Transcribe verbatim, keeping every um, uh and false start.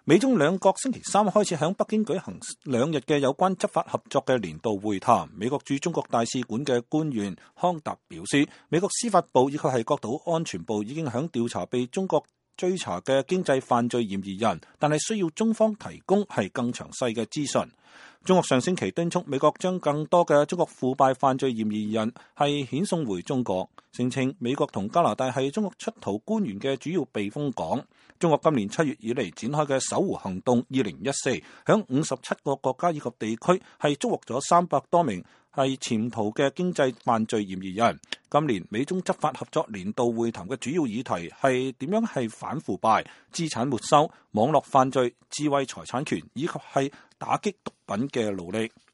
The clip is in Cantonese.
美中兩國星期三開始喺北京舉行兩日嘅有關執法合作嘅年度會談。美國駐中國大使館嘅官員康達表示，美國司法部以及係國土安全部已經喺調查被中國追查嘅經濟犯罪嫌疑人，但係需要中方提供係更詳細嘅資訊。中國上星期敦促美國將更多嘅中國腐敗犯罪嫌疑人係遣送回中國，聲稱美國同加拿大係中國出逃官員嘅主要避風港。中國今年七月以嚟展開嘅搜狐行動二零一四，響五十七個國家以及地區係捉獲咗三百多名係潛逃嘅經濟犯罪嫌疑人。今年美中執法合作年度會談嘅主要議題係點樣係反腐敗、資產沒收、網絡犯罪、智慧財產權以及係打擊毒品嘅努力。